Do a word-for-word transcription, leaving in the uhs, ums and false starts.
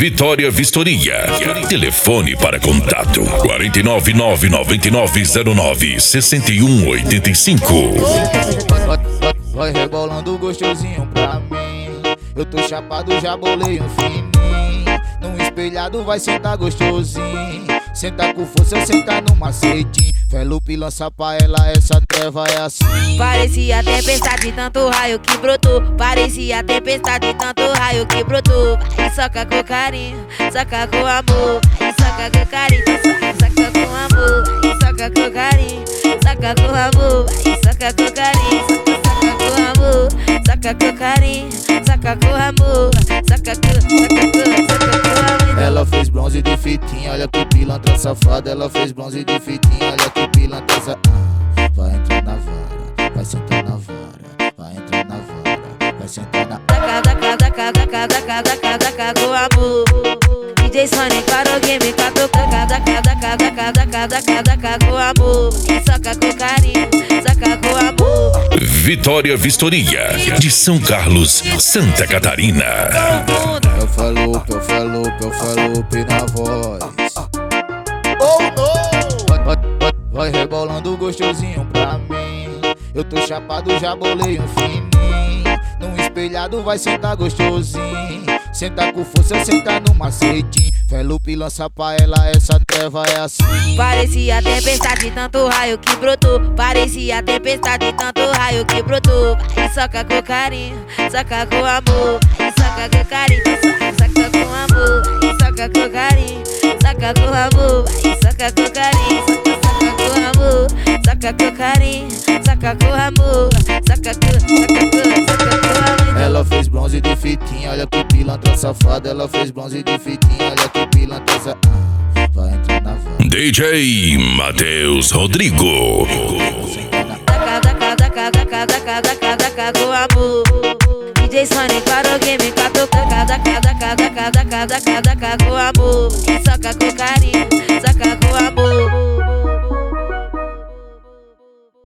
Vitória Vistoria. Telefone para contato quatro nove nove nove nove zero nove seis um oito cinco. Vai, vai rebolando gostosinho pra mim. Eu tô chapado, já bolei um fininho. Num espelhado vai sentar gostosinho. Senta com força, eu sentar no macetinho. Felupe lança pra ela, essa treva é assim. Parecia tempestade, tanto raio que brotou. Parecia tempestade, tanto raio que brotou. Vai, soca com carinho, soca com amor. Vai, soca com carinho, soca com amor. Vai, soca com carinho, soca com amor. Vai, soca com carinho, soca com amor. Soca com carinho, soca com amor. Soca com, soca com, soca com amor. Ela fez bronze de fitinha, olha que pilantra safada. Ela fez bronze de fitinha, olha que pilantra safada. Ah, vai entrar na vara, vai sentar na vara. Vai entrar na vara, vai sentar na Daca, daca, daca, daca, daca, daca, daca com amor. D J Sonic para o game, catou. Daca, daca, daca, daca, daca, daca, daca com amor. E soca com carinho, soca com amor. Vitória Vistoria, de São Carlos, Santa Catarina. Eu falo, eu falo, eu falo na voz. Oh no! Vai, vai, vai, vai rebolando gostosinho pra mim. Eu tô chapado, já bolei um fininho. Num espelhado vai sentar gostosinho. Senta com força, senta no macetinho. Felupe lança pra ela, essa treva é assim. Parecia tempestade, tanto raio que brotou. Parecia tempestade, tanto raio que brotou. Vai, soca com carinho, soca com amor. Vai, soca com carinho, soca com amor. Vai, soca com carinho, soca com amor. Vai, soca com carinho, soca com amor. Soca com carinho, soca com amor. Soca com, soca com, soca com amor. Ela fez bronze de fitinha, olha que pilantra safada. Ela fez bronze de fitinha, olha que pilantra safada. Ah, vai entrar na vara. D J Matheus Rodrigo. Daca, daca, daca, daca, daca, daca, daca com amor. D J Sonic para o game, catou. Daca, daca, daca, daca, daca, daca, daca com amor. E soca com carinho,